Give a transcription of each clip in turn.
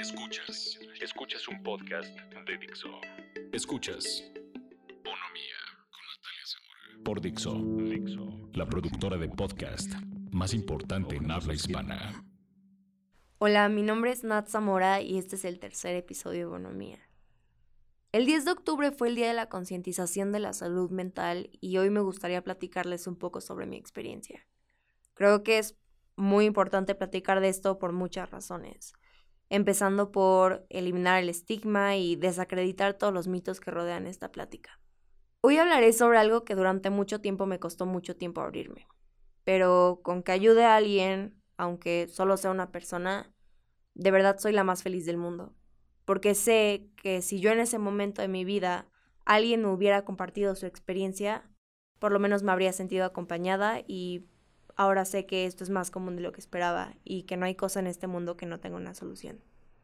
Escuchas un podcast de Dixo. Escuchas Bonomía con Natalia Zamora por Dixo, la productora de podcast más importante en habla hispana. Hola, mi nombre es Nat Zamora y este es el tercer episodio de Bonomía. El 10 de octubre fue el Día de la Concientización de la Salud Mental y hoy me gustaría platicarles un poco sobre mi experiencia. Creo que es muy importante platicar de esto por muchas razones, empezando por eliminar el estigma y desacreditar todos los mitos que rodean esta plática. Hoy hablaré sobre algo que durante mucho tiempo me costó mucho tiempo abrirme, pero con que ayude a alguien, aunque solo sea una persona, de verdad soy la más feliz del mundo, porque sé que si yo en ese momento de mi vida alguien me hubiera compartido su experiencia, por lo menos me habría sentido acompañada y ahora sé que esto es más común de lo que esperaba y que no hay cosa en este mundo que no tenga una solución.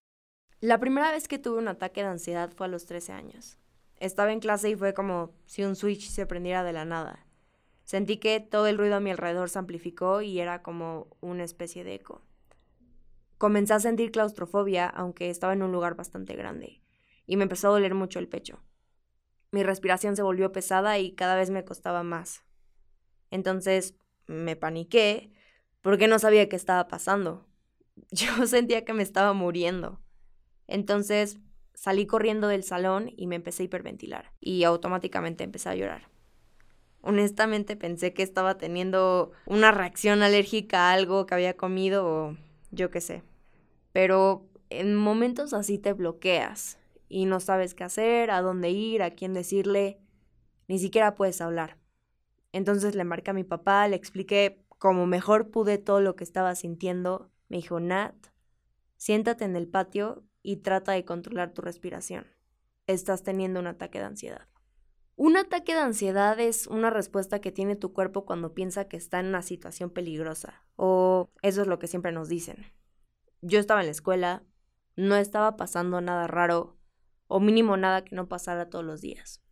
La primera vez que tuve un ataque de ansiedad fue a los 13 años. Estaba en clase y fue como si un switch se prendiera de la nada. Sentí que todo el ruido a mi alrededor se amplificó y era como una especie de eco. Comencé a sentir claustrofobia, aunque estaba en un lugar bastante grande, y me empezó a doler mucho el pecho. Mi respiración se volvió pesada y cada vez me costaba más. Entonces me paniqué porque no sabía qué estaba pasando. Yo sentía que me estaba muriendo. Entonces salí corriendo del salón y me empecé a hiperventilar y automáticamente empecé a llorar. Honestamente pensé que estaba teniendo una reacción alérgica a algo que había comido o yo qué sé. Pero en momentos así te bloqueas y no sabes qué hacer, a dónde ir, a quién decirle, ni siquiera puedes hablar. Entonces le marqué a mi papá, le expliqué como mejor pude todo lo que estaba sintiendo. Me dijo, Nat, siéntate en el patio y trata de controlar tu respiración. Estás teniendo un ataque de ansiedad. Un ataque de ansiedad es una respuesta que tiene tu cuerpo cuando piensa que está en una situación peligrosa, o eso es lo que siempre nos dicen. Yo estaba en la escuela, no estaba pasando nada raro, o mínimo nada que no pasara todos los días.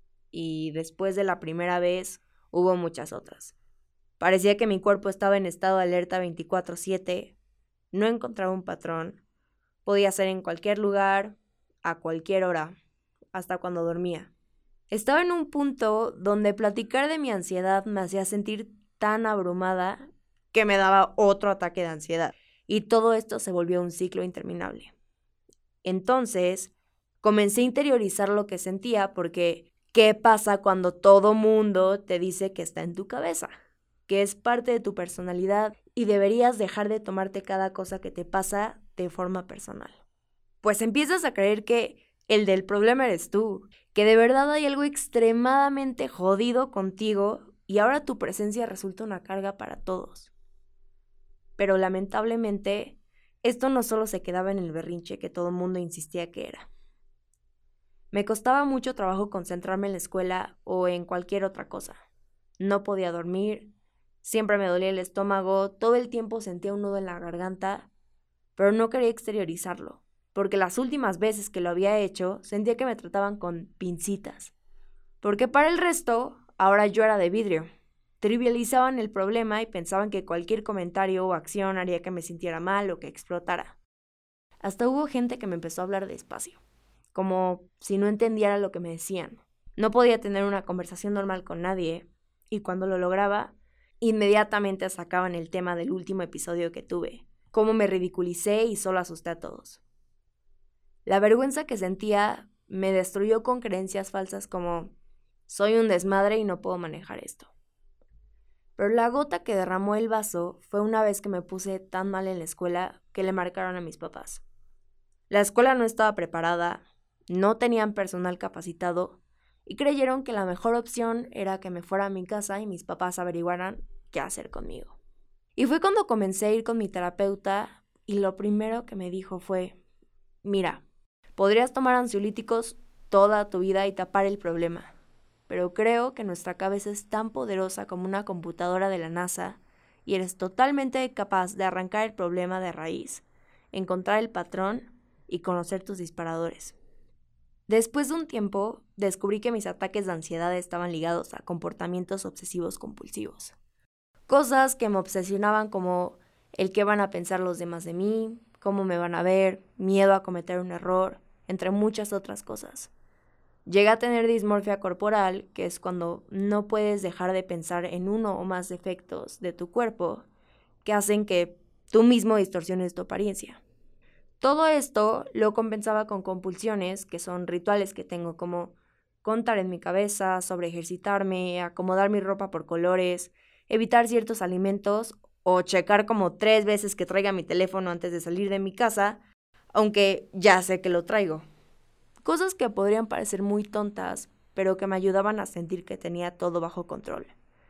Y después de la primera vez, hubo muchas otras. Parecía que mi cuerpo estaba en estado de alerta 24/7, no encontraba un patrón, podía ser en cualquier lugar, a cualquier hora, hasta cuando dormía. Estaba en un punto donde platicar de mi ansiedad me hacía sentir tan abrumada que me daba otro ataque de ansiedad. Y todo esto se volvió un ciclo interminable. Entonces, comencé a interiorizar lo que sentía porque ¿qué pasa cuando todo mundo te dice que está en tu cabeza? Que es parte de tu personalidad y deberías dejar de tomarte cada cosa que te pasa de forma personal. Pues empiezas a creer que el del problema eres tú, que de verdad hay algo extremadamente jodido contigo y ahora tu presencia resulta una carga para todos. Pero lamentablemente, esto no solo se quedaba en el berrinche que todo el mundo insistía que era. Me costaba mucho trabajo concentrarme en la escuela o en cualquier otra cosa. No podía dormir, siempre me dolía el estómago, todo el tiempo sentía un nudo en la garganta, pero no quería exteriorizarlo, porque las últimas veces que lo había hecho sentía que me trataban con pincitas. Porque para el resto, ahora yo era de vidrio. Trivializaban el problema y pensaban que cualquier comentario o acción haría que me sintiera mal o que explotara. Hasta hubo gente que me empezó a hablar despacio, como si no entendiera lo que me decían. No podía tener una conversación normal con nadie, y cuando lo lograba, inmediatamente sacaban el tema del último episodio que tuve, cómo me ridiculicé y solo asusté a todos. La vergüenza que sentía me destruyó con creencias falsas como soy un desmadre y no puedo manejar esto. Pero la gota que derramó el vaso fue una vez que me puse tan mal en la escuela que le marcaron a mis papás. La escuela no estaba preparada, no tenían personal capacitado y creyeron que la mejor opción era que me fuera a mi casa y mis papás averiguaran qué hacer conmigo. Y fue cuando comencé a ir con mi terapeuta y lo primero que me dijo fue, mira, podrías tomar ansiolíticos toda tu vida y tapar el problema, pero creo que nuestra cabeza es tan poderosa como una computadora de la NASA y eres totalmente capaz de arrancar el problema de raíz, encontrar el patrón y conocer tus disparadores. Después de un tiempo, descubrí que mis ataques de ansiedad estaban ligados a comportamientos obsesivos compulsivos. Cosas que me obsesionaban como el qué van a pensar los demás de mí, cómo me van a ver, miedo a cometer un error, entre muchas otras cosas. Llega a tener dismorfia corporal, que es cuando no puedes dejar de pensar en uno o más defectos de tu cuerpo que hacen que tú mismo distorsiones tu apariencia. Todo esto lo compensaba con compulsiones, que son rituales que tengo, como contar en mi cabeza, sobre ejercitarme, acomodar mi ropa por colores, evitar ciertos alimentos o checar como 3 veces que traiga mi teléfono antes de salir de mi casa, aunque ya sé que lo traigo. Cosas que podrían parecer muy tontas, pero que me ayudaban a sentir que tenía todo bajo control.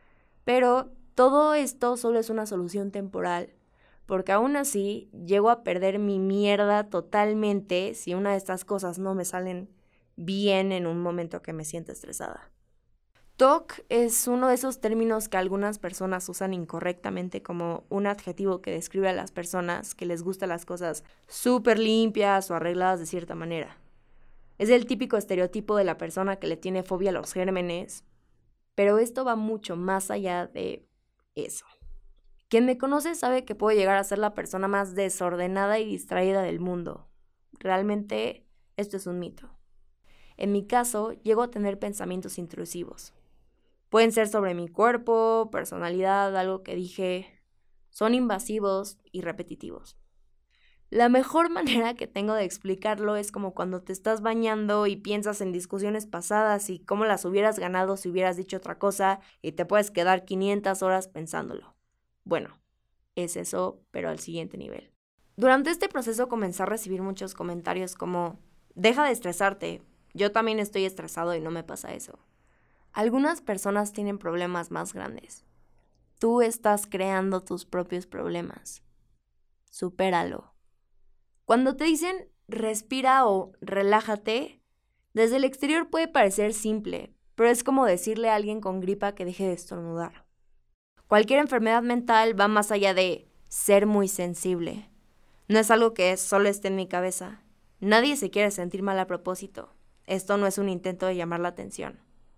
Pero todo esto solo es una solución temporal, porque aún así llego a perder mi mierda totalmente si una de estas cosas no me salen bien en un momento que me siento estresada. TOC es uno de esos términos que algunas personas usan incorrectamente como un adjetivo que describe a las personas que les gustan las cosas súper limpias o arregladas de cierta manera. Es el típico estereotipo de la persona que le tiene fobia a los gérmenes, pero esto va mucho más allá de eso. Quien me conoce sabe que puedo llegar a ser la persona más desordenada y distraída del mundo. Realmente, esto es un mito. En mi caso, llego a tener pensamientos intrusivos. Pueden ser sobre mi cuerpo, personalidad, algo que dije. Son invasivos y repetitivos. La mejor manera que tengo de explicarlo es como cuando te estás bañando y piensas en discusiones pasadas y cómo las hubieras ganado si hubieras dicho otra cosa y te puedes quedar 500 horas pensándolo. Bueno, es eso, pero al siguiente nivel. Durante este proceso comencé a recibir muchos comentarios como: deja de estresarte, yo también estoy estresado y no me pasa eso. Algunas personas tienen problemas más grandes. Tú estás creando tus propios problemas. Supéralo. Cuando te dicen respira o relájate, desde el exterior puede parecer simple, pero es como decirle a alguien con gripa que deje de estornudar. Cualquier enfermedad mental va más allá de ser muy sensible. No es algo que solo esté en mi cabeza. Nadie se quiere sentir mal a propósito. Esto no es un intento de llamar la atención.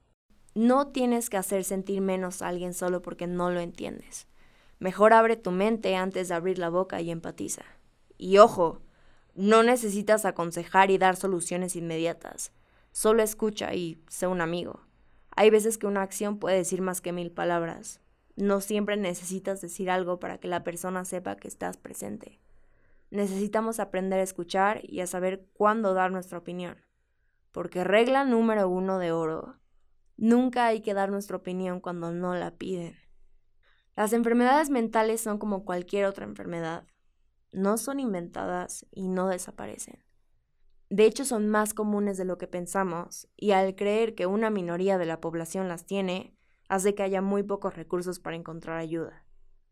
No tienes que hacer sentir menos a alguien solo porque no lo entiendes. Mejor abre tu mente antes de abrir la boca y empatiza. Y ojo, no necesitas aconsejar y dar soluciones inmediatas. Solo escucha y sé un amigo. Hay veces que una acción puede decir más que 1000 palabras. No siempre necesitas decir algo para que la persona sepa que estás presente. Necesitamos aprender a escuchar y a saber cuándo dar nuestra opinión. Porque regla número 1 de oro: nunca hay que dar nuestra opinión cuando no la piden. Las enfermedades mentales son como cualquier otra enfermedad. No son inventadas y no desaparecen. De hecho, son más comunes de lo que pensamos, y al creer que una minoría de la población las tiene, hace que haya muy pocos recursos para encontrar ayuda.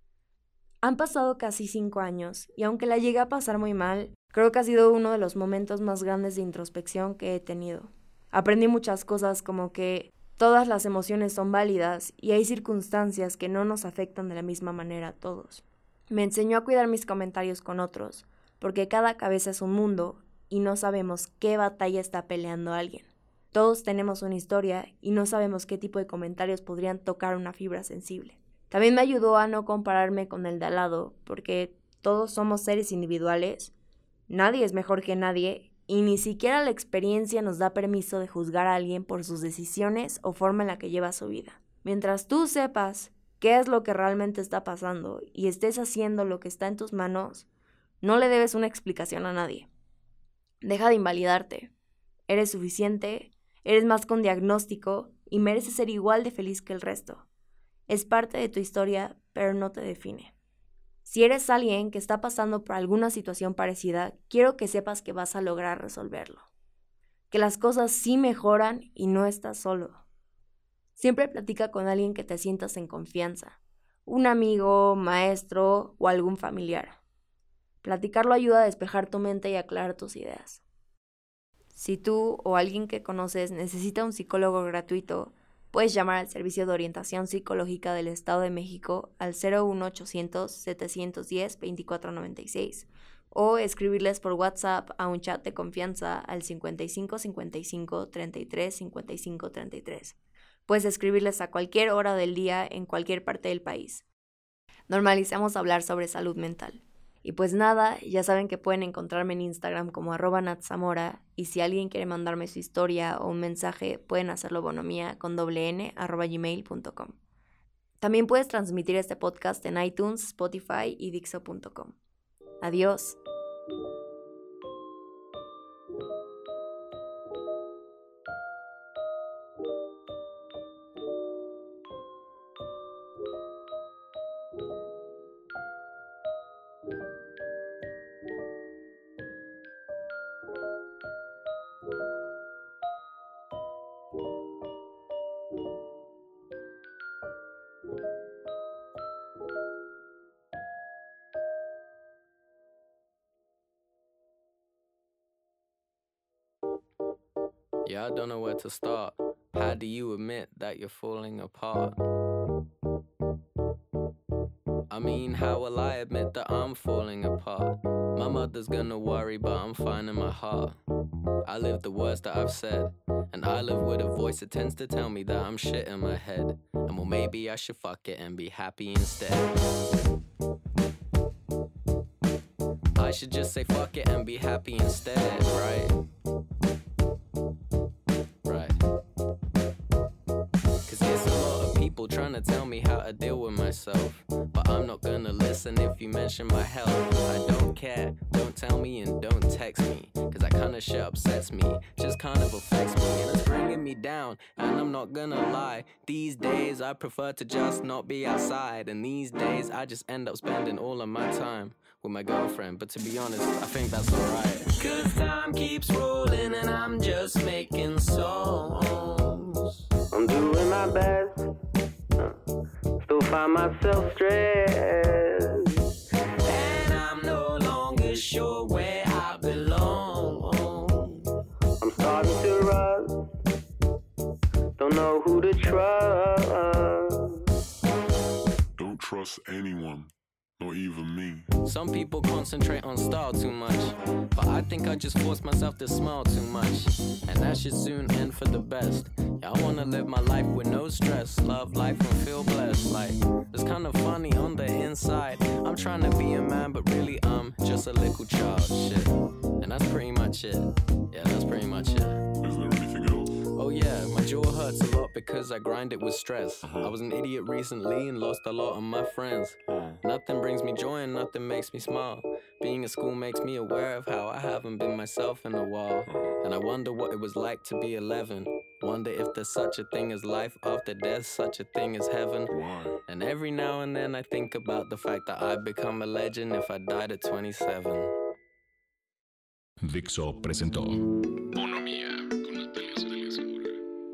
Han pasado casi 5 años, y aunque la llegué a pasar muy mal, creo que ha sido uno de los momentos más grandes de introspección que he tenido. Aprendí muchas cosas, como que todas las emociones son válidas y hay circunstancias que no nos afectan de la misma manera a todos. Me enseñó a cuidar mis comentarios con otros, porque cada cabeza es un mundo y no sabemos qué batalla está peleando alguien. Todos tenemos una historia y no sabemos qué tipo de comentarios podrían tocar una fibra sensible. También me ayudó a no compararme con el de al lado, porque todos somos seres individuales, nadie es mejor que nadie y ni siquiera la experiencia nos da permiso de juzgar a alguien por sus decisiones o forma en la que lleva su vida. Mientras tú sepas qué es lo que realmente está pasando y estés haciendo lo que está en tus manos, no le debes una explicación a nadie. Deja de invalidarte. Eres suficiente, eres más que un diagnóstico y mereces ser igual de feliz que el resto. Es parte de tu historia, pero no te define. Si eres alguien que está pasando por alguna situación parecida, quiero que sepas que vas a lograr resolverlo. Que las cosas sí mejoran y no estás solo. Siempre platica con alguien que te sientas en confianza, un amigo, maestro o algún familiar. Platicarlo ayuda a despejar tu mente y aclarar tus ideas. Si tú o alguien que conoces necesita un psicólogo gratuito, puedes llamar al Servicio de Orientación Psicológica del Estado de México al 01800-710-2496 o escribirles por WhatsApp a un chat de confianza al 55 55 33 55 33. Puedes escribirles a cualquier hora del día en cualquier parte del país. Normalicemos hablar sobre salud mental. Y pues nada, ya saben que pueden encontrarme en Instagram como @natzamora, y si alguien quiere mandarme su historia o un mensaje, pueden hacerlo bonomia@gmail.com. También puedes transmitir este podcast en iTunes, Spotify y Dixo.com. Adiós. Yeah, I don't know where to start. How do you admit that you're falling apart? I mean, how will I admit that I'm falling apart? My mother's gonna worry, but I'm fine in my heart. I live the words that I've said, and I live with a voice that tends to tell me that I'm shit in my head. And well, maybe I should fuck it and be happy instead. I should just say fuck it and be happy instead, right? Trying to tell me how to deal with myself, but I'm not gonna listen if you mention my health. I don't care, don't tell me and don't text me, cause that kinda shit upsets me, just kind of affects me, and it's bringing me down, and I'm not gonna lie, these days I prefer to just not be outside, and these days I just end up spending all of my time with my girlfriend, but to be honest, I think that's alright. Cause time keeps rolling and I'm just making songs. I'm doing my best, still find myself stressed, and I'm no longer sure where I belong. I'm starting to rust, don't know who to trust. Don't trust anyone, not even me. Some people concentrate on style too much, but I think I just forced myself to smile too much, and that should soon end for the best. Yeah, I wanna live my life with no stress, love life and feel blessed. Like, it's kind of funny on the inside, I'm trying to be a man, but really I'm just a little child. Shit, and that's pretty much it. Yeah, that's pretty much it. Is there anything else? Oh yeah, my jaw hurts a lot because I grind it with stress. I was an idiot recently and lost a lot of my friends. Nothing brings me joy and nothing makes me smile. Being at school makes me aware of how I haven't been myself in a while. And I wonder what it was like to be 11. Wonder if there's such a thing as life after death, such a thing as heaven. Why? And every now and then I think about the fact that I'd become a legend if I died at 27. Dixo presentó Bonomía con Natalia Zamora.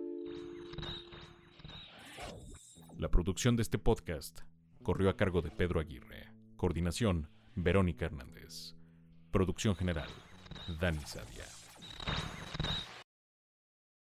La producción de este podcast corrió a cargo de Pedro Aguirre. Coordinación, Verónica Hernández. Producción general, Dani Sadia.